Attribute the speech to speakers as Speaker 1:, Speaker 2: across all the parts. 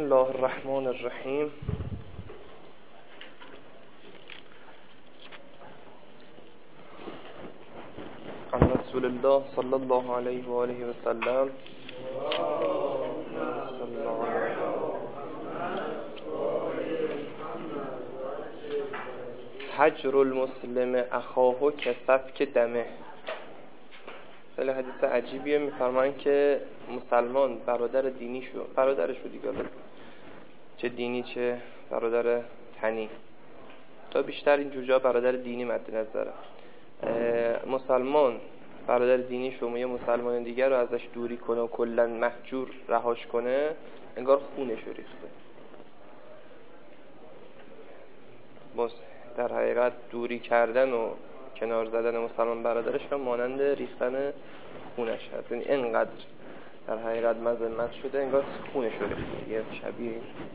Speaker 1: الله الرحمن الرحیم. عن رسول الله صلی الله علیه و آله و سلم. حجر المسلم اخاه کسفک دمه. خیلی حدیث عجیبیه. میفرمایند که مسلمان برادرش رو دیگه، چه دینی چه برادر تنی، تا بیشتر این جوجا برادر دینی مد نظره. مسلمان برادر دینی شما یه مسلمان دیگر رو ازش دوری کنه و کلا محجور رهاش کنه، انگار خونش رو ریخته. در حقیقت دوری کردن و کنار زدن مسلمان برادرش هم مانند ریختن خونش هست. یعنی اینقدر در حقیقت مذمت شده، انگار خونش رو ریخته، یه شبیه.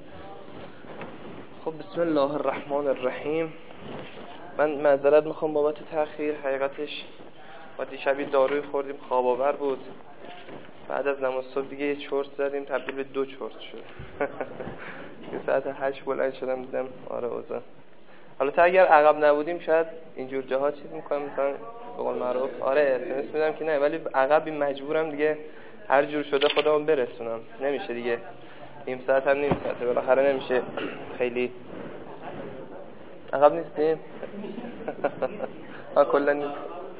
Speaker 1: خب بسم الله الرحمن الرحیم. من معذرت میخوام بابت تأخیر. حقیقتش ما دیشب داروی خوردیم، خواب آور بود. بعد از نماز صبح دیگه یه چرت زدیم، تبدیل به 2 چرت شد. یه ساعت 8 بلند شدم دیدم آره اوضاع. حالا تا اگر عقب نبودیم شاید اینجور جاها چیز میکنم، مثلا به قول معروف آره SMS میدم که نه، ولی عقب مجبورم دیگه هر جور شده خودمون برسونم. نمیشه دیگه، نیم ساعت هم نیم ساعته، بالاخره نمیشه خیلی عقب نیستیم. کلا نیست.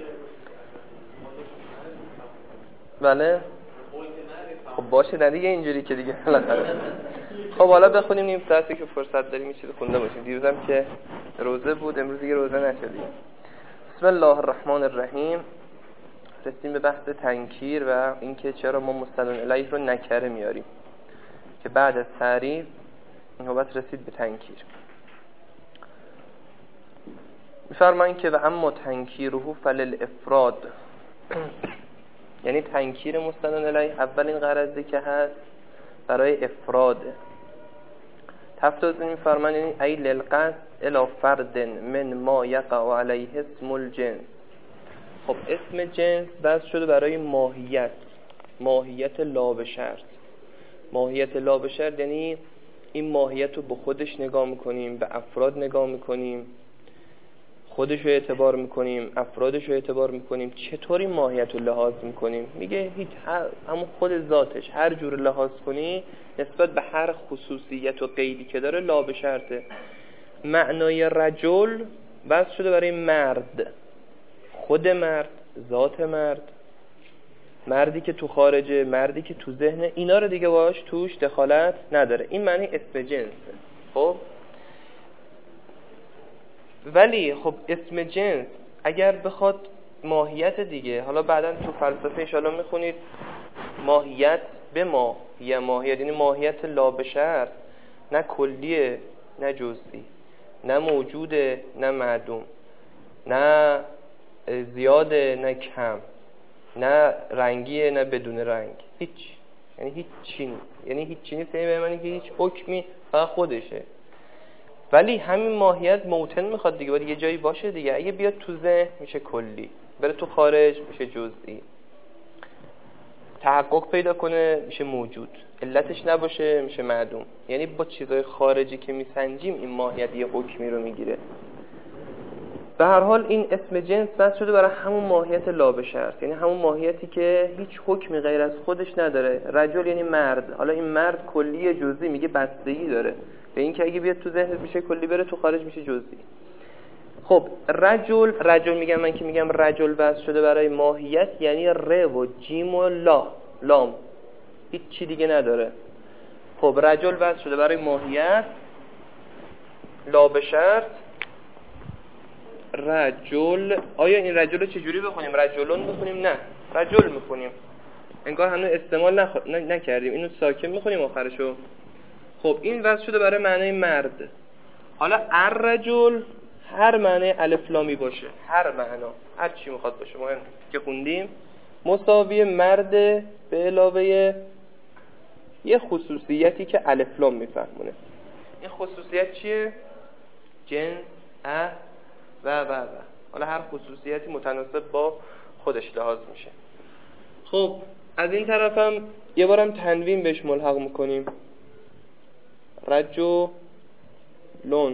Speaker 1: بله خب باشه نه دیگه اینجوری که دیگه بالاخره. خب حالا بخونیم نیم ساعتی که فرصت داریم، یه چیز خونده باشیم. دیروزم که روزه بود، امروز دیگه روزه نشدیم. بسم الله الرحمن الرحیم. رسیدیم به بحث تنکیر و اینکه چرا ما مستند الیه رو نکره میاریم، که بعد از تعریف نوبت رسید به تنکیر. می‌فرمایند که و اما تنکیره فللافراد، یعنی تنکیر مستند الیه اولین غرضی که هست برای افراده. تفتوز می‌فرمایند یعنی ای للقصد الی فرد من ما یقع علیه اسم الجنس. خب اسم جنس بس شده برای ماهیت لا به شرط. ماهیت لا به شرط یعنی این ماهیت رو به خودش نگاه میکنیم، به افراد نگاه میکنیم، خودش رو اعتبار میکنیم، افرادش رو اعتبار میکنیم. چطوری ماهیت رو لحاظ میکنیم؟ میگه هیچ، همون خود ذاتش هر جور لحاظ کنی نسبت به هر خصوصیت و قیدی که داره لا به شرطه. معنای رجل بس شده برای مرد، خود مرد، ذات مرد، مردی که تو خارجه، مردی که تو ذهنه، اینا رو دیگه باش توش دخالت نداره. این معنی اسم جنسه. خب ولی خب اسم جنس اگر بخواد ماهیت دیگه، حالا بعداً تو فلسفه انشاءالله میخونید ماهیت به ماهیت یعنی ماهیت لا به شرط، نه کلیه نه جزئی، نه موجوده نه معدوم، نه زیاده نه کم، نه رنگیه نه بدون رنگ، هیچ. یعنی هیچ چی، یعنی هیچ چی نیست. یعنی به معنی که هیچ حکمی فقط خودشه. ولی همین ماهیت موطن میخواد دیگه، باید یه جایی باشه دیگه. اگه بیاد تو ذهن میشه کلی، بره تو خارج میشه جزئی، تحقق پیدا کنه میشه موجود، علتش نباشه میشه معدوم. یعنی با چیزهای خارجی که میسنجیم این ماهیت یه حکمی رو میگیره. به هر حال این اسم جنس بس شده برای همون ماهیت لا به شرط، یعنی همون ماهیتی که هیچ حکمی غیر از خودش نداره. رجل یعنی مرد. حالا این مرد کلی جزئی، میگه بستگی داره به این که اگه بیاد تو ذهنت میشه کلی، بره تو خارج میشه جزئی. خب رجل میگم من که میگم رجل بس شده برای ماهیت، یعنی ر و جیم و لام، هیچ چی دیگه نداره. خب رجل بس شده برای ماهیت لا به شرط. رجل، آیا این رجل رو چجوری بخونیم؟ رجلون بخونیم؟ نه، رجل میخونیم. انگار هنوز استعمال نکردیم، اینو ساکن میخونیم آخرشو. خب این وضع شده برای معنی مرد. حالا الرجل هر معنی الف لامی باشه، هر معنا، هر چی میخواد باشه، ما که خوندیم مساوی مرد به علاوه یه خصوصیتی که الف لام میفهمونه. این خصوصیت چیه؟ جنس، و حالا هر خصوصیتی متناسب با خودش لحاظ میشه. خب از این طرف هم یه بارم تنوین بهش ملحق میکنیم. رجلون.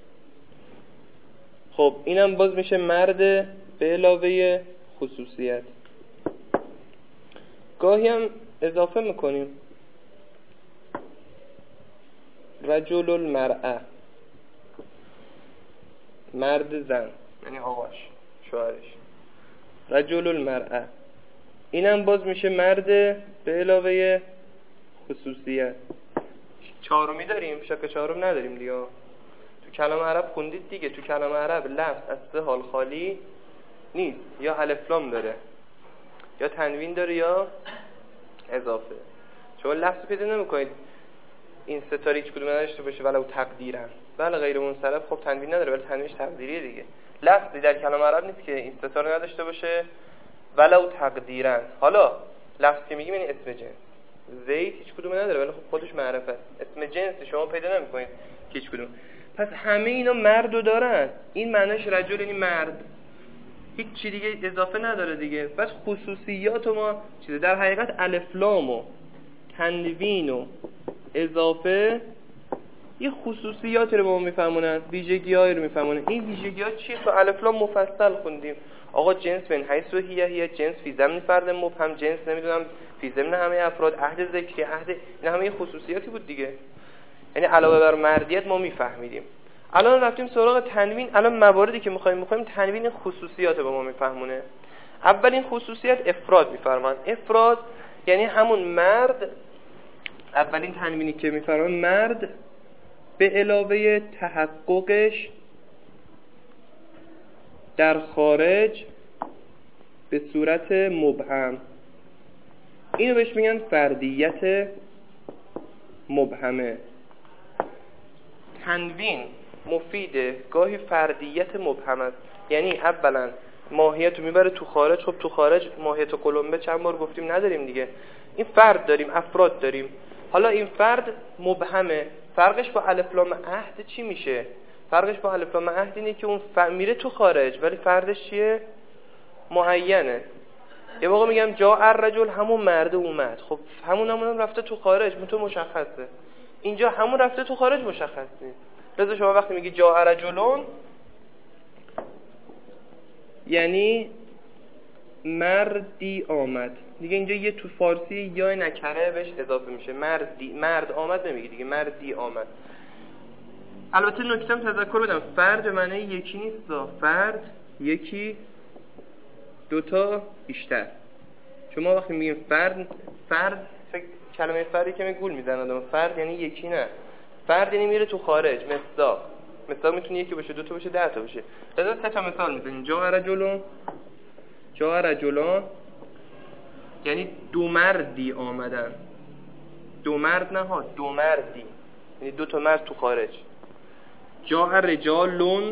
Speaker 1: خب اینم باز میشه مرد به علاوه خصوصیت. گاهی هم اضافه میکنیم رجل المرأه، مرد زن، یعنی آقاش، شوهرش. رجل المرأه اینم باز میشه مرد به علاوه خصوصیت. چهارمی داریم، شک چهارم نداریم دیگه. تو کلام عرب خوندید دیگه، تو کلام عرب لفظ از سه حال خالی نیست، یا الف لام داره، یا تنوین داره، یا اضافه. شما لفظ پیدا نمی‌کنید این ستاره هیچ کدوم نداشته باشه ولو تقدیرا. بله غیر منصرف خب تنوین نداره ولی تنوینش تقدیریه دیگه. لفظی در کلام عرب نیست که این ستاره نداشته باشه ولو تقدیرا. حالا لفظ که میگیم این اسم جنس. زید هیچ کدوم نداره ولی خب خودش معرفه است. اسم جنس شما پیدا نمی‌کنید که هیچ کدوم. پس همه اینا مردو دارن. این معنیش رجل یعنی مرد. هیچ چی دیگه اضافه نداره دیگه. بس خصوصیات ما چیزه. در حقیقت الف لام و تنوین و اضافه یه خصوصیاتی رو به ما میفهمونن، ویژگی‌هایی رو میفهمونن. این ویژگی‌ها چیه؟ تو الف لام مفصل خوندیم. آقا جنس بن حیث و هیه جنس فی ضمن فرد مبهم، جنس نمیدونم فی ضمن همه افراد، عهد ذکری، عهد، این همه خصوصیاتی بود دیگه. یعنی علاوه بر مردیت ما میفهمیدیم. الان رفتیم سراغ تنوین. الان مواردی که می‌خوایم تنوین خصوصیات به ما میفهمونه. اولین خصوصیت افراد میفرمان. افراد یعنی همون مرد. اولین تنوینی که میفرمان مرد به علاوه تحققش در خارج به صورت مبهم. اینو بهش میگن فردیت مبهمه. تنوین مفیده، گاهی فردیت مبهم است. یعنی اولا ماهیت رو میبره تو خارج. خب تو خارج ماهیت و کلمبه چند بار گفتیم نداریم دیگه. این فرد داریم، افراد داریم. حالا این فرد مبهمه. فرقش با الف لام عهد چی میشه؟ فرقش با الف لام عهد اینه که اون میره تو خارج ولی فردش چیه؟ معینه. یه موقع میگم جاء الرجل، همون مرد اومد. خب همون رفته تو خارج، تو مشخصه. اینجا همون رفته تو خارج مشخص نیست. لذا شما وقتی میگی جاء رجلون یعنی مردی آمد دیگه. اینجا یه تو فارسی یا نکره بهش اضافه میشه. مرد آمد نمیگی دیگه، مردی آمد. البته نکته هم تذکر بدم، فرد به معنی یکی نیست. فرد یکی، دوتا، بیشتر. شما وقتی میگیم فرد کلمه فردی که گول میزنه آدم. فرد یعنی یکی نه، فرد یعنی میره تو خارج. مصداق میتونه یکی باشه، دوتا باشه، 10 تا باشه. لذا 3 تا مثال میزنیم. جاء رجلون یعنی دو مردی آمدن. دو مرد نه ها، دو مردی، یعنی 2 تا مرد تو خارج. جاء رجالون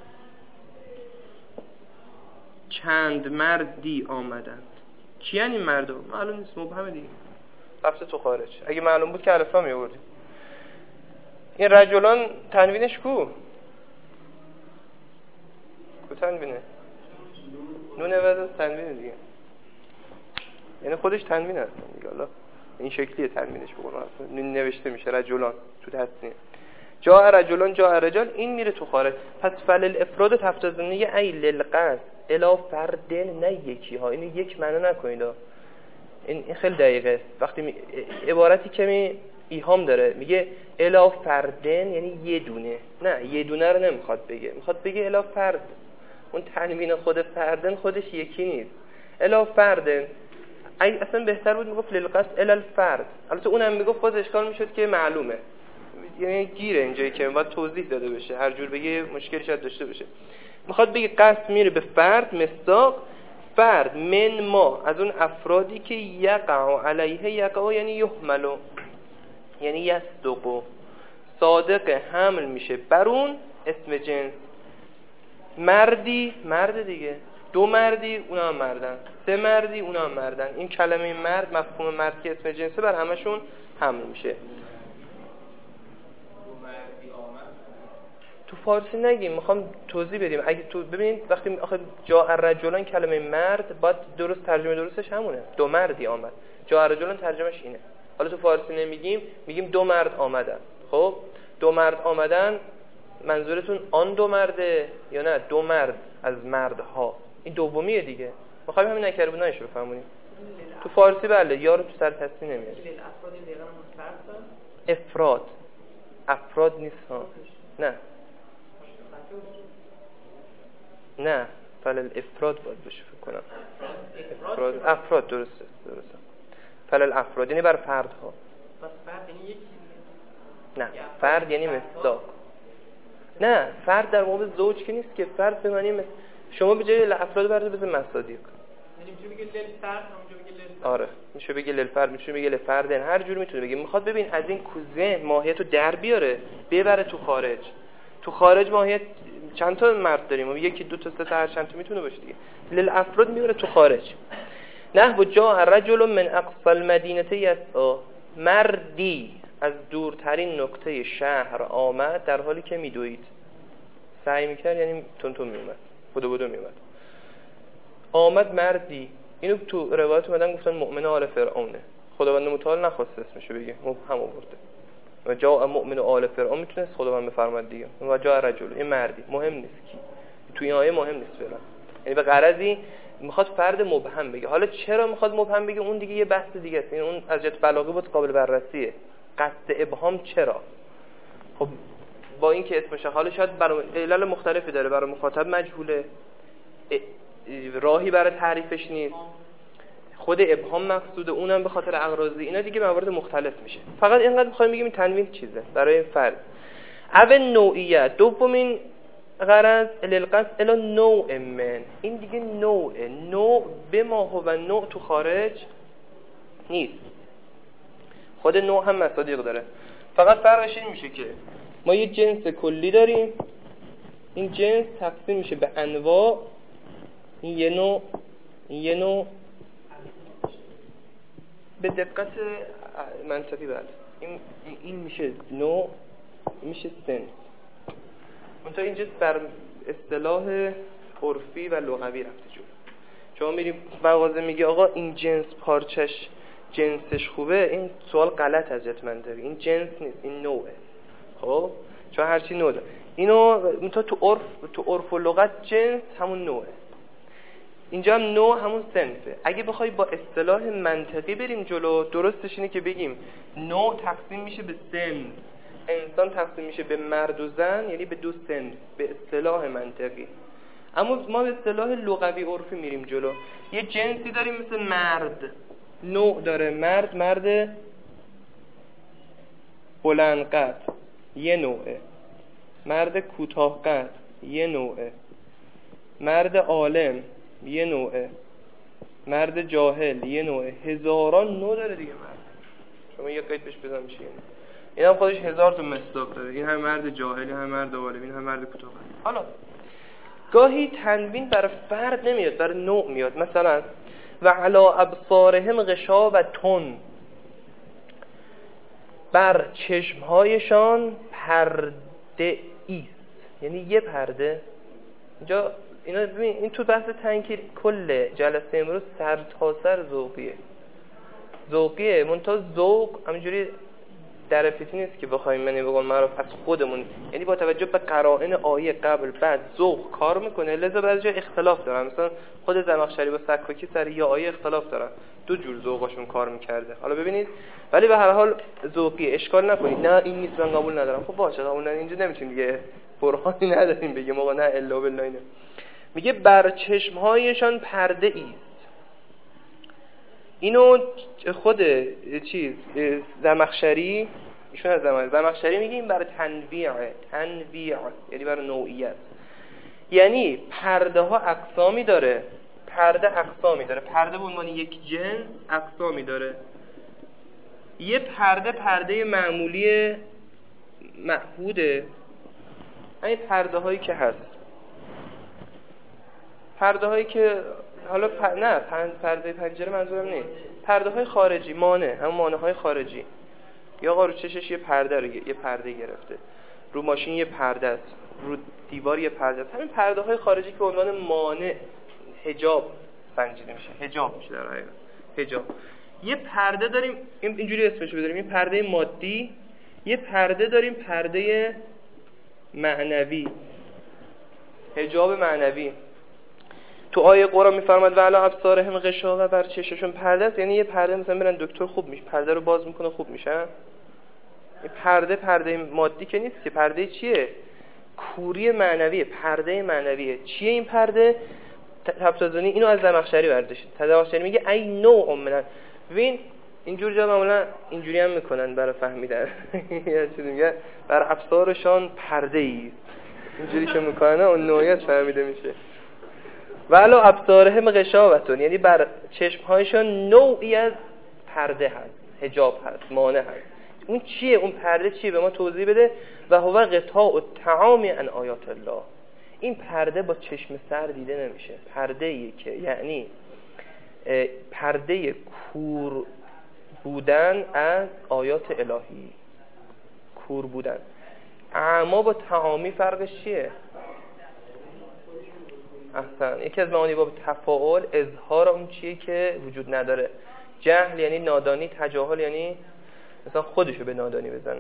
Speaker 1: چند مردی آمدند. کیان این مردم؟ معلوم نیست، مبهمه دیگه، رفته تو خارج. اگه معلوم بود که الف لام میآوردیم. این رجلان تنوینش کو تنوینه؟ نون عوض تنوینه دیگه، یعنی خودش تنوین هست دیگه. حالا این شکلیه تنوینش بگم، نوشته میشه رجلان تو تسنیه. جاء رجلان جاء رجال، این میره تو خارج. پس فلل افراد تفتزنیه ای للقصد الا فردن، نه یکی ها. اینو یک معنی نکنید. این خیلی دقیقه. وقتی عبارتی کمی ایهام داره، میگه الا فردن یعنی یه دونه. نه، یه دونه رو نمیخواد بگه، میخواد بگه الا فرد. اون تنوین خود فردن خودش یکی نیست. الا فردن اصلا بهتر بود میگفت للقصد الا الفرد. البته اونم میگفت باز اشکال میشد که معلومه، یعنی گیره اینجایی که باید توضیح داده بشه، هر جور بگه مشکلی شاید داشته باشه. میخواد بگه قصد میره به فرد، مصداق فرد من ما، از اون افرادی که یقع علیه، یقع یعنی یحملو یعنی یصدقو، صادق حمل میشه بر اون اسم جنس. مردی، مرد دیگه، 2 مردی اونا هم مردن، 3 مردی اونا هم مردن. این کلمه مرد، مفهوم مرد که اسم جنسه، بر همشون حمل میشه. تو فارسی نگیم، میخوام توضیح بدیم. اگه تو ببینید وقتی آخه جاء الرجلان کلمه مرد باید درست ترجمه درستش همونه، 2 مردی آمد. جاء الرجلان ترجمهش اینه. حالا تو فارسی نمیگیم، میگیم 2 مرد آمدن. خب دو مرد آمدن، منظورتون آن دو مرده یا نه دو مرد از مردها؟ این دومیه دیگه. می‌خوایم همین نکره بود نشه بفهمونیم. تو فارسی بله یا رو تو سر تصنیع نمیاد. افراد نیست ها. نه فلل افراد باید بشه فکر کنم. افراد درسته. فلل افراد یعنی بر فردها.
Speaker 2: پس فرد یعنی یکی؟
Speaker 1: نه فرد یعنی مصداق. نه فرد در مقابل زوج که نیست که، فرد به معنی شما به جای افراد برده بزن مصادیق.
Speaker 2: یعنی میشه بگه لیل فرد، همونجا بگه لیل.
Speaker 1: آره میشه بگه لیل فرد، میشه بگه لیل فردن، هر جور میتونه بگه. میخواد ببین از این کوزه ماهیت رو در بیاره ببره تو خارج. تو خارج ماهیت چند تا مرد داریم؟ و یکی دو تا سه تا هر چند تا میتونه باشه دیگه. لیل افراد میبره تو خارج. نحو جاء رجل من اقصى المدینه یسعی، مردی از دورترین نقطه شهر آمد در حالی که میدوید. سعی میکرد یعنی تون میومد، بدو میومد. آمد مردی، اینو تو روایت اومدن گفتن مؤمن آل فرعونه. خداوند متعال نخواست اسمشو بگه، مبهم آورده. و جاء مؤمن آل فرعون میتونست خداوند بفرماد دیگه. و جاء رجل، این مردی مهم نیست کی. تو این آیه مهم نیست فعلا. یعنی به غرضی میخواد فرد مبهم بگه. حالا چرا میخواد مبهم بگه اون دیگه یه بحث دیگه است. این اون از جهت بلاغه بود قابل بررسیه. قصد ابهام چرا؟ خب با این که اسمش حالا شاید برای علل مختلفی داره، برای مخاطب مجهوله، راهی برای تعریفش نیست، خود ابهام مقصوده، اونم به خاطر اغراضی، اینا دیگه موارد مختلف میشه. فقط اینقدر میخوایم بگیم این تنوین چیزه برای فرد. اول نوعیت، دومین غرض للقصد الی نوع من، این دیگه نوع به ما هو نوع تو خارج نیست. خود نوع هم مصادیق داره، فقط فرقش این میشه که ما یه جنس کلی داریم، این جنس تقسیم میشه به انواع. این یه نوع به دقت منطقی بله این میشه نوع، این میشه سن. منتها اینجا بر اصطلاح عرفی و لغوی رفته جلو. شما میریم مغازه میگه آقا این جنس پارچش جنسش خوبه، این سوال غلط ازت منطقی. این جنس نیست، این نوعه. خب چون هر چی نوع داره. اینو منتها تو عرف و لغت جنس همون نوعه. اینجا هم نوع همون صنفه. اگه بخوای با اصطلاح منطقی بریم جلو، درستش اینه که بگیم نوع تقسیم میشه به صنف، انسان تقسیم میشه به مرد و زن، یعنی به دو صنف به اصطلاح منطقی. اما ما به اصطلاح لغوی عرفی میریم جلو. یه جنسی داریم مثل مرد، نوع داره. مرد بلند قد یه نوعه، مرد کوتاه قد یه نوعه، مرد عالم یه نوعه، مرد جاهل یه نوعه. هزاران نوع داره دیگه مرد. شما یه قید بهش بزن میشه این هم خودش 1000 تا مصداق داره. این هم مرد جاهل، این هم مرد عالم، این هم مرد کوتاه قد. حالا گاهی تنوین بر فرد نمیاد، بر نوع میاد. مثلا و علی ابصارهم غشاوة، بر چشمهایشان پرده ایست، یعنی یه پرده. اینجا اینا ببین، این تو بحث تنکیر کل جلسه امروز سر تا سر ذوقیه. منتها ذوق همینجوری در فیتی نیست که بخوایم من بگم معروف از خودمون، یعنی با توجه به قرائن آیه قبل بعد ذوق کار میکنه. لذا بعضی جا اختلاف دارن. مثلا خود زمخشری با سکاکی سر یه آیه اختلاف دارن، دو جور ذوقشون کار میکرده. حالا ببینید، ولی به هر حال ذوقی، اشکال نکنید. نه این نیست من قبول ندارم. خب باشه قبول نداریم، اینجا نمیتونیم دیگه برهانی نداریم بگیم آقا نه الا بالله. اینه میگه بر چشمهایشان پرده ایست. اینو خود زمخشری، ایشون از زمخشری میگه این برای تنویع، یعنی برای نوعیت. یعنی پرده ها اقسامی داره. پرده به عنوان یک جنس اقسامی داره. یه پرده معمولی معهوده، این پرده هایی که هست، پرده هایی که حالا نه پرده پنجره منظورم نیست، پرده های خارجی، همون مانع های خارجی. یا آقا رو چشش یه پرده گرفته، رو ماشین یه پرده است، رو دیوار یه پرده است. همین پرده های خارجی که به عنوان مانع حجاب سنجیده میشه، حجاب میشه در حقیقت. حجاب یه پرده داریم، اینجوری اسمش رو بذاریم، این پرده مادی. یه پرده داریم، پرده معنوی، حجاب معنوی. تو آیه قرآن میفرماد و علی ابصارهم غشاوه، بر چششون پرده است. یعنی یه پرده مثلا میرن دکتر خوب میشه، پرده رو باز میکنه خوب میشن. این پرده مادی که نیست که، پرده چیه؟ کوری معنویه، پرده معنویه. چیه این پرده؟ تبتازونی اینو از زمخشری برداشت. زمخشری میگه ای نوع من وین. اینجور جا معمولا اینجوری هم میکنن برای فهمیدن. یه چیزی میگه بر ابصارشان پرده ای، اینجوری که میکنن اون نوعیت فهمیده میشه. ولو ابصارهم غشاوتون، یعنی بر چشمهایشان نوعی از پرده هست، حجاب هست، مانع هست. اون چیه؟ اون پرده چیه؟ به ما توضیح بده. و هو غطاء الطعام عن آیات الله. این پرده با چشم سر دیده نمیشه. پرده‌ای که یعنی پرده کور بودن از آیات الهی، کور بودن. اما با تعامی فرقش چیه؟ احسن. یکی از معانی با تفاعل اظهار اون چیه که وجود نداره. جهل یعنی نادانی، تجاهل یعنی مثلا خودشو به نادانی بزنه.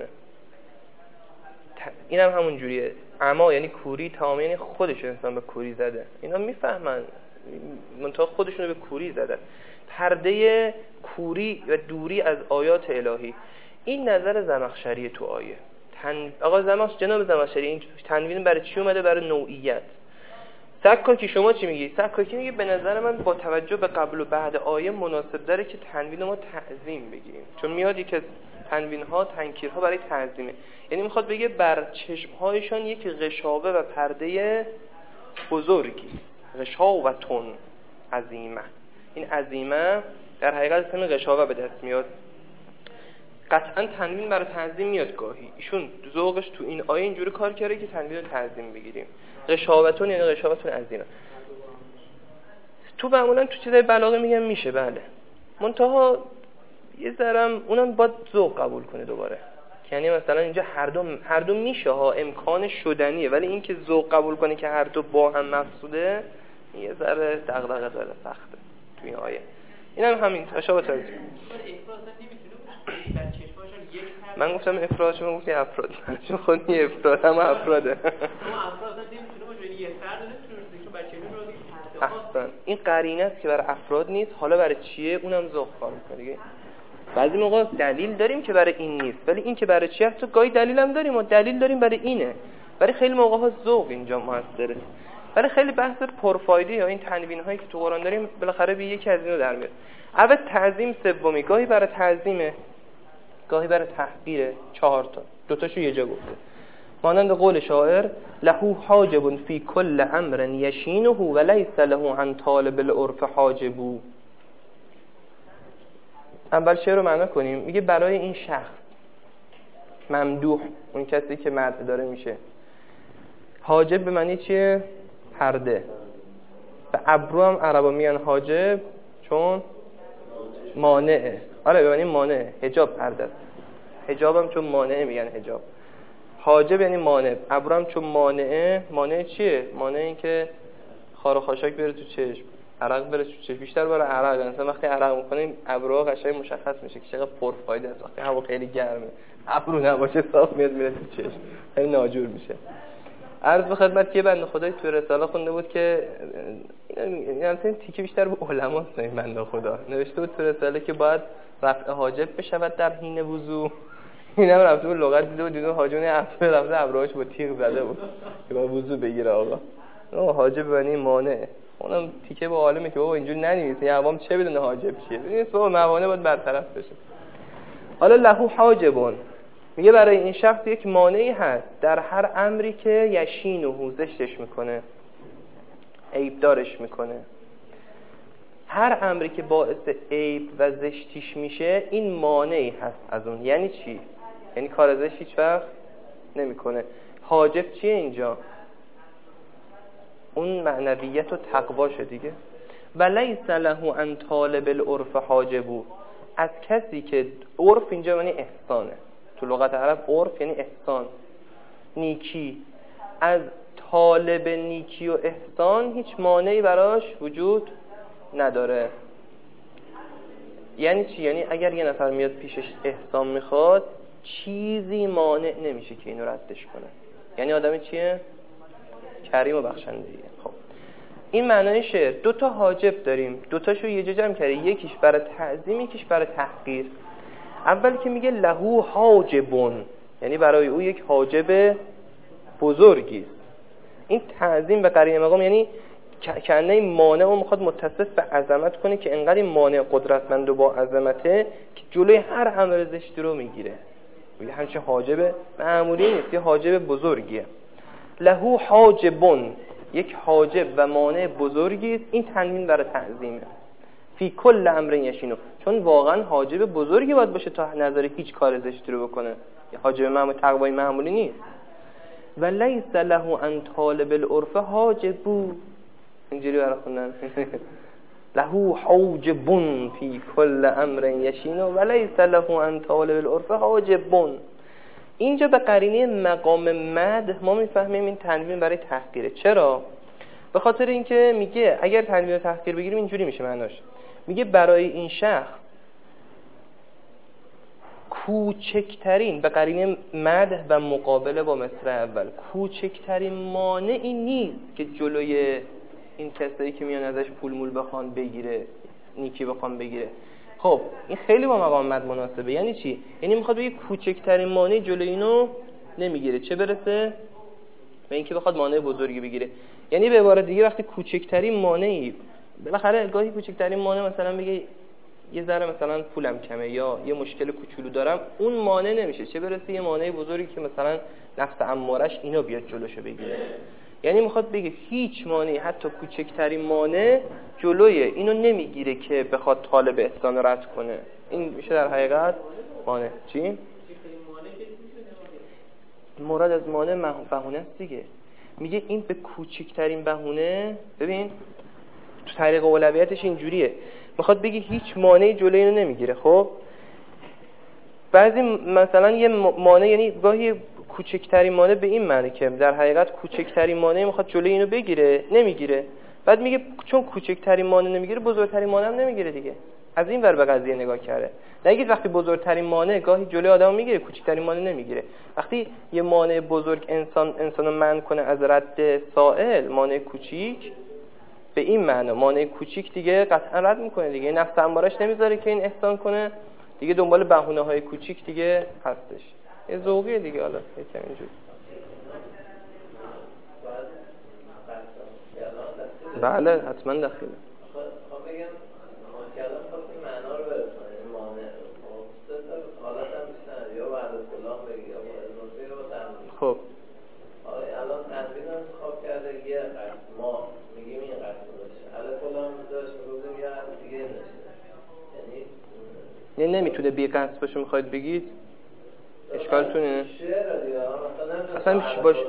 Speaker 1: این هم همون جوریه. اما یعنی کوری، تعامی یعنی خودشو انسان به کوری زده. اینا میفهمن منتها خودشونو به کوری زدن. پرده کوری و دوری از آیات الهی. این نظر زمخشری تو آیه. آقا جناب زمخشری این تنوین برای چی اومده؟ برای نوعیت. سکاکی شما چی میگی؟ سکاکی میگه به نظر من با توجه به قبل و بعد آیه مناسب داره که تنوین ما تعظیم بگیریم، چون میاد یک از تنوین ها تنکیرها برای تعظیمه. یعنی میخواد بگه بر چشمهایشان یک غشاوه و پرده بزرگی، غشاوتون عظیمه. این عظیمه در حقیقت اسم غشاوه به دست میاد. قطعا تنوین برای تعظیم میاد گاهی. ایشون ذوقش تو این آیه اینجوری کار کرده که تنوین رو تعظیم بگیریم. غشاوتون یعنی غشاوتون عظیمه. تو معمولا تو چیزای بلاغه میگم میشه، بله، منتها یه ذرم اونم باید ذوق قبول کنه دوباره. یعنی مثلا اینجا هر دو میشه ها، امکان شدنیه، ولی این که ذوق قبول کنه که هر دو با هم مقصوده یه ذره دغدغه داره، سخته تو این آیه. اینم همین تشابه تازه. من گفتم افراد، شما گفتین افراد. چون خود این افراد هم افراده. احسن. این قرینه است که برای افراد نیست، حالا برای چیه اونم ذوق کار میکنه دیگه. بعضی موقع دلیل داریم که برای این نیست، ولی این که برای چیه تو گاهی دلیل هم داریم و دلیل داریم برای اینه. برای خیلی موقع ها ذوق اینجا موثره. برای خیلی بحث پرفایده یا این تنوین هایی که تو قرآن داریم بالاخره به یکی از اینو در میاد. اول تعظیم سومی، گاهی برای تعظیمه، گاهی برای تحقیره. 4 تا، 2 تاشو یه جا گفته. مانند قول شاعر له حاجب فی کل امر یشینه و لیس له عن طالب العرف حاجب. اول شعر رو معنا کنیم. میگه برای این شخص ممدوح، اون کسی که مدح داره میشه، حاجب به معنی چیه؟ پرده. و ابرو هم عربا میگن حاجب چون مانعه. آره به معنی مانع، حجاب پرده است. حجاب هم چون مانعه میگن حجاب. حاجب یعنی مانع، ابرو هم چون مانعه. مانع چیه؟ مانع این که خار و خاشاک بره تو چشم، عرق بره تو چشم. بیشتر برای عرق، مثلا وقتی عرق میکنیم ابروها قشنگ مشخص میشه که چقدر پرفایده است. وقتی هوا خیلی گرمه ابرو نباشه صاف میاد میره تو چشم، خیلی ناجور میشه. عرض به خدمت که بنده خدای تو رساله خونده بود که یعنی تیکه بیشتر به علماست. این بنده خدا نوشته بود تو رساله که باید رفع حاجب بشود در حین وضو. اینم رفته بود لغت دیده حاجون افسر رفته ابروهاش با تیغ زده بود که با وضو بگیره. آقا حاجب یعنی مانع. اونم تیکه با عالمه که بابا اینجوری ننویسه، عوام چه بدونه حاجب چیه. ببین بابا موانع باید برطرف بشه. حالا له حاجبون میگه برای این شخص یک مانعی هست در هر امری که یشینه زشتش میکنه، عیب دارش میکنه. هر امری که باعث عیب و زشتیش میشه این مانعی هست از اون. یعنی چی؟ یعنی کار زشت هیچ وقت نمیکنه. حاجب چیه اینجا؟ اون معنویت و تقواشه دیگه. و لیس له عن طالب العرف حاجبو، از کسی که عرف اینجا یعنی احسانه. تو لغت عرب عرف یعنی احسان، نیکی. از طالب نیکی و احسان هیچ مانعی براش وجود نداره. یعنی چی؟ یعنی اگر یه نفر میاد پیشش احسان میخواد، چیزی مانع نمیشه که اینو ردش کنه. یعنی آدم چیه؟ کریم و بخشنده‌ایه. خب این معنای شعر. دو تا حاجب داریم، دو تاشو یه جا جمع کرده، یکیش برای تعظیم، یکیش برای تحقیر. اول که میگه لهو حاجبون، یعنی برای او یک حاجب بزرگی است. این تعظیم به قرینه مقام، یعنی کنه این مانع رو میخواد متصف به عظمت کنه که انقدر این مانع قدرتمند و با عظمته که جلوی هر امر زشتی رو میگیره. میگه همچین حاجب معمولی نیست، یه حاجب بزرگیه. لهو حاجبون، یک حاجب و مانع بزرگی است. این تنوین برای تعظیمه. فی کل امر یشینو، چون واقعا حاجب بزرگی باید باشه تا نظر هیچ کار زشتی رو بکنه. یه حاجب معمولی تقوای معمولی نیست. و لیس له ان طالب العرف حاجبو، اینجوری برای خوندن له حاجبون فی کل امر یشینو و لیس له ان طالب العرف حاجبون. اینجا به قرینه مقام مد ما میفهمیم این تنوین برای تحقیره. چرا؟ به خاطر اینکه میگه اگر تنوین تحقیر بگیریم اینجوری میشه معناش. میگه برای این شخص کوچکترین، به قرینه مد و مقابله با مصرع اول، کوچکترین مانعی نیست که جلوی این کسایی که میان ازش پول مول بخوان بگیره، نیکی بخوان بگیره. خب این خیلی با مقام مد مناسبه. یعنی چی؟ یعنی میخواد بگه کوچکترین مانع جلوی اینو نمیگیره، چه برسه به اینکه بخواد مانع بزرگی بگیره. یعنی به عبارت دیگه وقتی کوچکترین مانعی، بالاخره گاهی کوچکترین مانع مثلا بگه یه ذره مثلا پولم کمه یا یه مشکل کوچولو دارم، اون مانع نمیشه، چه برسه یه مانع بزرگی که مثلا نفس امارش اینو بیاد جلوشو بگیره. یعنی میخواد بگه هیچ مانعی، حتی کوچکترین مانع جلوی اینو نمیگیره که بخواد طالب احسان رد کنه. این میشه در حقیقت مانع. چی؟ مراد از مانع بهونه است دیگه. میگه این به کوچکترین بهونه، ببین تو طریق اولویتش اینجوریه، میخواد بگه هیچ مانعی جلوی اینو نمیگیره. خب بعضی مثلا یه مانع، یعنی گاهی کوچکترین مانع به این معنی که در حقیقت کوچکترین مانع میخواد جلوی اینو بگیره، نمیگیره. بعد میگه چون کوچکترین مانع نمیگیره بزرگترین مانع هم نمیگیره دیگه. از این ور به قضیه نگاه کرده. نگید وقتی بزرگترین مانع گاهی جلوی آدمو میگیره، کوچکترین مانع نمیگیره. وقتی یه مانع بزرگ انسانو منع کنه از رد سائل، مانع کوچیک به این معنی، مانع کوچیک دیگه قطعا رد میکنه دیگه. نفس امارش نمیذاره که این احسان کنه دیگه، دنبال بهونه‌های کوچیک دیگه هستش. یه ذوقیه دیگه. حالا یکم اینجوری. بله حتما داخله.
Speaker 3: خب بگم کلام خواست این معنا رو برسونه، این مانع رو. سه تا حالت هم بیشتر، یا بعد از کلام بگی، یا با اضافه یا با تنوین.
Speaker 1: خب
Speaker 3: الان تنوین رو انتخاب کرده، یه قسم ما میگیم این قسم باشه، الان کلام داشت میگفتیم یه قسم دیگه نشه.
Speaker 1: یعنی نمیتونه بی قصد باشه. میخواید بگید اشکالتونه؟
Speaker 3: شعر دیگه
Speaker 1: اصلا میشه باشه.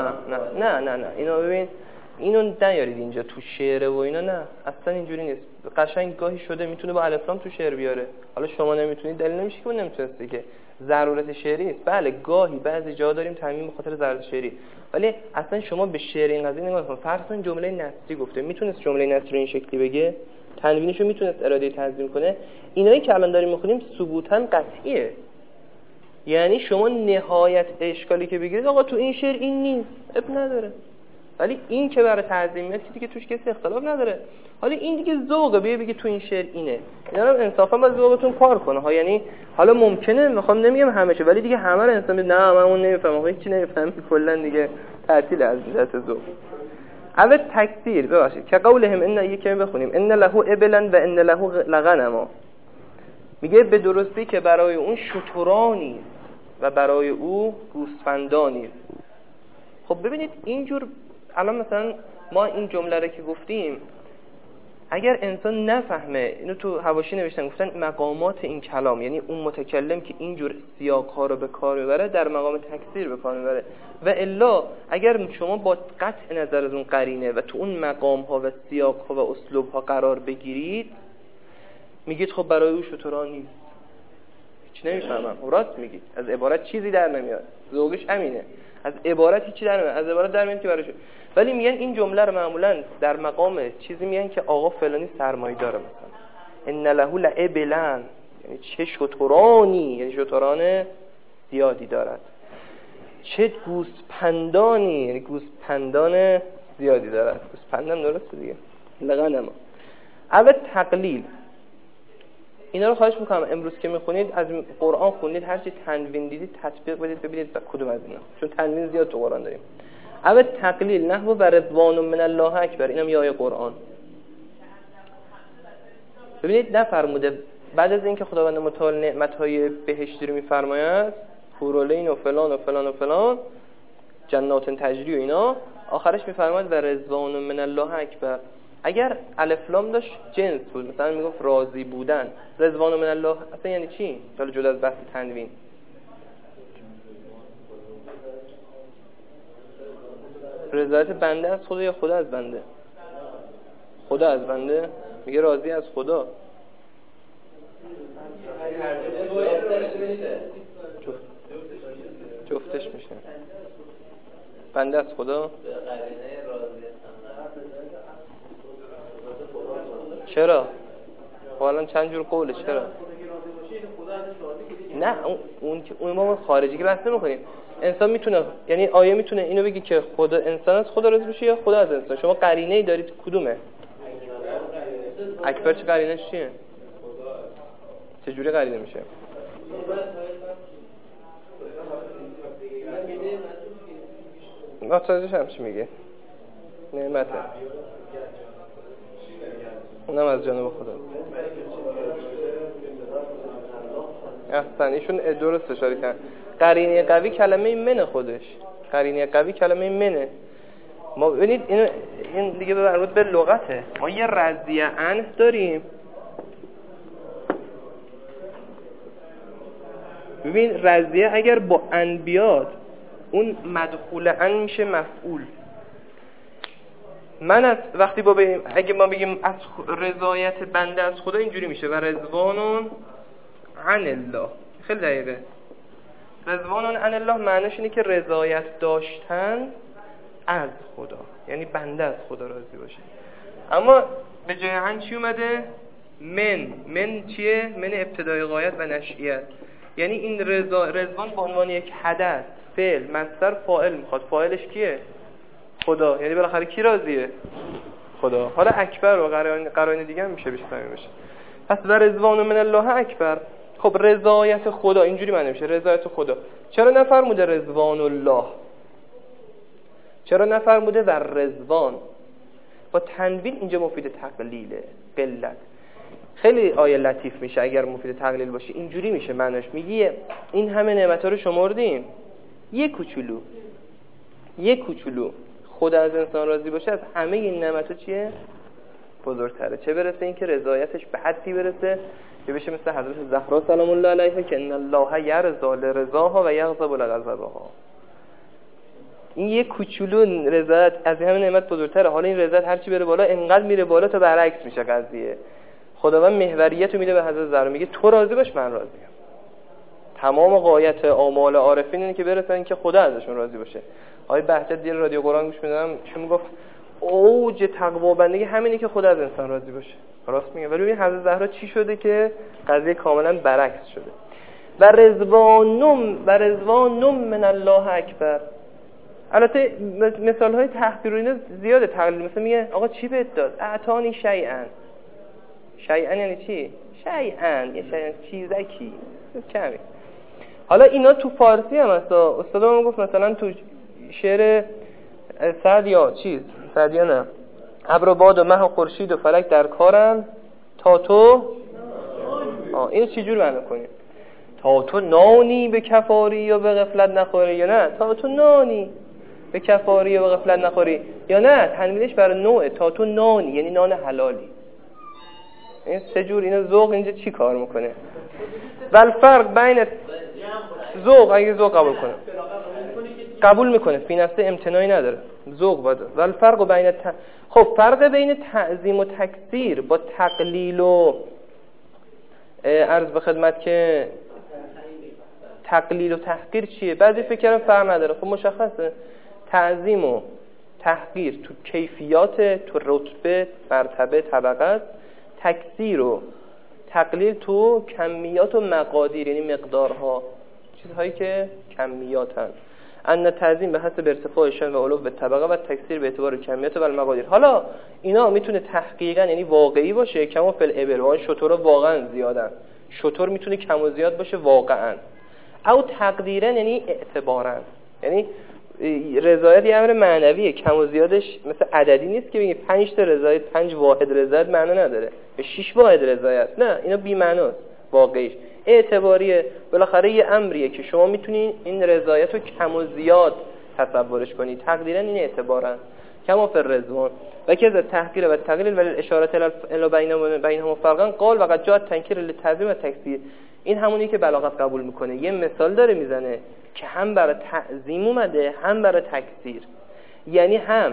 Speaker 1: نه اینو ببین، اینو نیارید اینجا تو شعر و اینا، نه اصلا اینجوری نیست. قشنگ گاهی شده میتونه با الفلام تو شعر بیاره. حالا شما نمیتونید، دلیل نمیشه که اون نمیتونسته، که ضرورت شعری نیست. بله گاهی بعضی جا داریم تنوین به خاطر ضرورت شعری، ولی اصلا شما به شعر این قضیه نگاه کن. فرض کن جمله نثری گفته، میتونست جمله نثری این شکلی بگه، تنوینشو میتونست اراده تنظیم کنه. اینایی که الان داریم میخونیم ثبوتاً قطعیه. یعنی شما نهایت اشکالی که بگیرید آقا تو این شعر این نیست، اب نداره، ولی این که برای تعظیمیت که دیگه توش کسی اختلاف نداره. حالا این دیگه ذوقه، بگه تو این شعر اینه. اینا رو انصافا باید ذوقتون کار کنه ها. یعنی حالا ممکنه، میخوام نمیگم همشه، ولی دیگه همه رو انسان نه من اون نمیفهمم، آقا هیچ نمیفهمی، کلا دیگه تعطیل از جهت ذوق. اول تکثیر ببخشید که قولهم ان یکی بخونیم ان له ابلا و ان له لغنما، میگه به درستی که برای اون شترانی و برای او گوسفندانی. خب ببینید اینجور الان مثلا ما این جمله رو که گفتیم، اگر انسان نفهمه، اینو تو حواشی نوشتن گفتن مقامات این کلام، یعنی اون متکلم که اینجور سیاق‌ها رو به کار میبره در مقام تکثیر به کار میبره، و الا اگر شما با قطع نظر از اون قرینه و تو اون مقام‌ها و سیاق‌ها و اسلوب‌ها قرار بگیرید، میگید خب برای او شتران نیست، هیچ نمیفهمم. راست میگید، از عبارت چیزی در نمیاد، ذوقش همینه، از عبارت هیچی در نمیاد، از عبارت در میاد که برایش. ولی میگن این جمله رو معمولا در مقام چیزی میگن که آقا فلانی سرمایه‌داره، مثلا ان له لابلن، یعنی چه شترانی، یعنی شتران زیادی دارد. چه گوسپندانی، یعنی گوسپندان زیادی دارد. گوسپندم درسته دیگه، لغنم. اول تقلیل، اینا رو خواهش میکنم امروز که میخونید از قرآن خوندید هر چی تنوین دیدید تطبیق بدید ببینید کدوم از اینا، چون تنوین زیاد تو قرآن داریم. اول تقلیل، نحو و رضوان من الله اکبر، اینم یه آیه قرآن. ببینید نفرموده بعد از اینکه خداوند متعال نعمت‌های بهشتی رو میفرماید، حورالعین و فلان و فلان و فلان، جنات تجری و اینا، آخرش میفرماید و رضوان من الله اکبر. اگر الف لام داشت جنس بود، مثلا میگفت راضی بودن، رضوان من الله اصلا یعنی چی؟ حالا جدا از بحث تنوین. رضایت بنده از خدا یا خدا از بنده؟ خدا از بنده میگه راضی از خدا. جفتش میشه. بنده از خدا. چرا؟ حالا چند جور قوله چرا؟ نه اون ما خارجی که بحث نمی‌کنیم. انسان میتونه، یعنی آیه میتونه اینو بگی که خدا انسان از خدا راضی بشه یا خدا از انسان. شما قرینه‌ای دارید کدومه؟ اکبر چه قرینه‌اش چیه؟ چه جوری قرینه میشه؟ متوجهش هم چی میگه؟ نعمته. اونم از جانب خدا. احسن، ایشون درست اشاره کردن. قرینه قوی کلمه منه خودش. قرینه قوی کلمه منه. ما ببینید این دیگه مربوط به لغته. ما یه رضیه عنه داریم. ببین رضیه اگر با ان بیاد اون مدخول ان میشه مفعول. من از وقتی اگه ما بگیم از رضایت بنده از خدا اینجوری میشه و رضوانون عن الله. خیلی دقیقه. رضوانون عن الله معنیش اینه که رضایت داشتن از خدا، یعنی بنده از خدا راضی باشه. اما به جای عن چی اومده؟ من چیه؟ من ابتدای غایت و نشئیت. یعنی این رضوان به عنوان یک حدث، فعل، مصدر، فاعل میخواد. فاعلش کیه؟ خدا. یعنی بالاخره کی راضیه؟ خدا. حالا اکبر و قرائن دیگه هم میشه بشین بشه. پس و رضوان من الله اکبر. خب رضایت خدا اینجوری معنی میشه، رضایت خدا. چرا نفرموده رضوان الله؟ چرا نفرموده و رضوان؟ با تنوین اینجا مفید تقلیله، قلت. خیلی آیه لطیف میشه اگر مفید تقلیل باشه. اینجوری میشه معنیش، میگی این همه نعمت‌ها رو شمردیم، یک کوچولو خدا از انسان راضی باشه از همه این نعمت‌ها چیه؟ بزرگتره. چه برسه این که رضایتش به حدی برسه که بشه مثل حضرت زهرا سلام الله علیها که ان الله یرضا لرضاها و یغضب لغضبها. این یک کوچولو رضایت از همه نعمت بزرگتره. حالا این رضایت هر چی بره بالا انقدر میره بالا تا برعکس میشه قضیه. خداوند محوریت رو میده به حضرت زهرا، میگه تو راضی باش من راضیم. تمام غایت آمال عارفین اینه که برسن که خدا ازشون راضی باشه. آقای بهجت دیر رادیو قرآن گوش میدادم، چون میگفت اوج تقوا بندگی همینه که خدا از انسان راضی باشه. راست میگه. ولی ببین حضرت زهرا چی شده که قضیه کاملا برعکس شده. و رضوانم من الله اکبر. البته مثال های تحقیر و اینا زیاده تقلیل. مثلا میگه آقا چی بهت داد؟ اعطانی شیئا. شیئا یعنی چی؟ شیئا یه شیئا چیزکی کمی. حالا اینا تو فارسی هم هست. استادم گفت مثلا تو شعر سعد یا چیز سعد یا نه ابر و باد و مه و خورشید و فلک در کارن تا تو اینو چجور معنی کنیم؟ تا تو نانی به کفاری یا به غفلت نخوری یا نه تا تو نانی به کفاری یا به غفلت نخوری یا نه تنوینش برای نوعه تا تو نانی یعنی نان حلالی. این سه جور اینا ذوق اینجا چی کار میکنه؟ ول فرق بین ذوق اگه ذوق قبول میکنه فی نفسه امتناعی نداره، ذوق باشه. ول فرق بین خب فرق بین تعظیم و تکثیر با تقلیل و عرض به خدمت که تقلیل و تحقیر چیه؟ بعضی فکر کردن فرق نداره. خب مشخصه تعظیم و تحقیر تو کیفیات، تو رتبه، مرتبه، طبقه. تکثیر و تقلیل تو کمیات و مقادیر یعنی مقدارها. چیزهایی که کمیاتن. ان تعظیم به حسب ارتفاعشان و علو به طبقه و تکثیر به اعتبار کمیت و المقادیر. حالا اینا میتونه تحقیقا یعنی واقعی باشه، کما فی الابل، و شترها واقعا زیادن، شتر میتونه کم و زیاد باشه واقعا، او تقدیرا یعنی اعتبارا، یعنی رضایت یه امر معنویه، کم و زیادش مثل عددی نیست که بگی 5 تا رضایت 5 واحد رضایت معنا نداره، به 6 واحد رضایت، نه اینا بی معناست. واقعیش اعتباریه، بالاخره یه امریه که شما میتونین این رضایت رو کم و زیاد تصورش کنید. تقدیرا این اعتبارا کما فی الرضوان و که از تحقیر و تقلیل و اشاره الی بینهم فرقا قال وقد جاء تنکیر للتعظیم و تکثیر. این همونی که بلاغت قبول میکنه، یه مثال داره میزنه که هم برای تعظیم اومده هم برای تکثیر، یعنی هم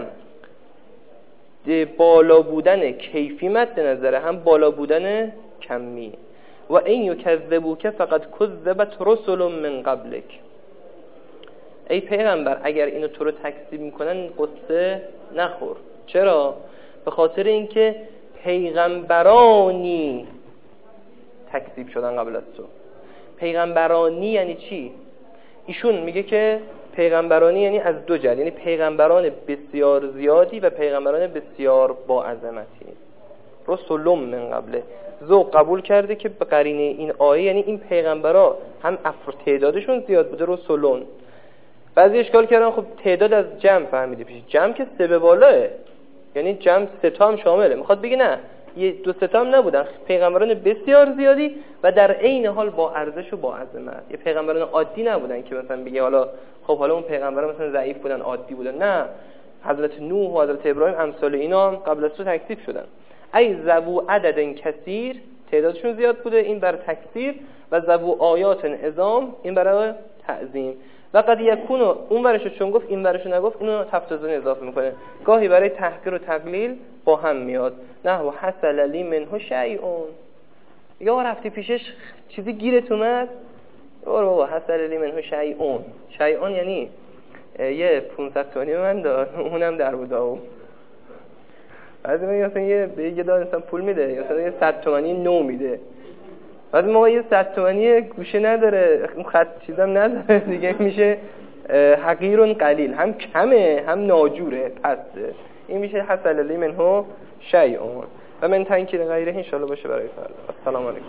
Speaker 1: بالا بودن کیفی مد نظره هم بالا بودن کمی. و این یکذبوک فقط کذبت رسل من قبلک. ای پیغمبر اگر اینو تو رو تکذیب میکنن قصه نخور. چرا؟ به خاطر اینکه پیغمبرانی تکذیب شدن قبل از تو. پیغمبرانی یعنی چی؟ ایشون میگه که پیغمبرانی یعنی از دو جهت، یعنی پیغمبران بسیار زیادی و پیغمبران بسیار با عظمتی. رسول من قبله ذوق قبول کرده که به قرینه این آیه یعنی این پیغمبرا هم تعدادشون زیاد بوده. رسولون بعضی اشکال کردن خب تعداد از جمع فهمیده پیش، جمع که 3 به بالاه، یعنی جمع 3 تا هم شامله. میخواد بگه نه، یه 2 3 تا هم نبودن، پیغمبران بسیار زیادی و در عین حال با ارزش و با عظمت. یه پیغمبران عادی نبودن که مثلا بگه حالا خب حالا اون پیغمبرا مثلا ضعیف بودن عادی بودن، نه، حضرت نوح و حضرت ابراهیم امثال اینا هم قبل از تو تکذیب شدن. ای ذو عدد کثیر، تعدادشون زیاد بوده، این برای تکثیر، و ذو آیات عظام، این برای تعظیم. و قد یکون اون ورشو چون گفت این ورشو نگفت، اونو تفتزون اضافه میکنه، گاهی برای تحقیر و تقلیل با هم میاد. نه و حصل لی منه شیئون، یا رفتی پیشش چیزی گیرت اومد، برو بابا حصل لی منه شیئون. شیئون یعنی یه 500 تومانی من داد، اونم در بوداو. بعضی میگه مثلا یه دار انسان پول میده، یا مثلا یه 100 تومانی نو میده، بعد ما یه 100 تومانی گوشه نداره، اون خط چیزام نداره دیگه، میشه حقیرون قلیل، هم کمه هم ناجوره، پسته. این میشه حصل لی منه شیئون و من تنکیر غیره ان شاء الله باشه برای فردا. السلام علیکم.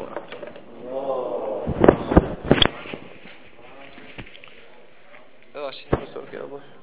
Speaker 1: ببخشید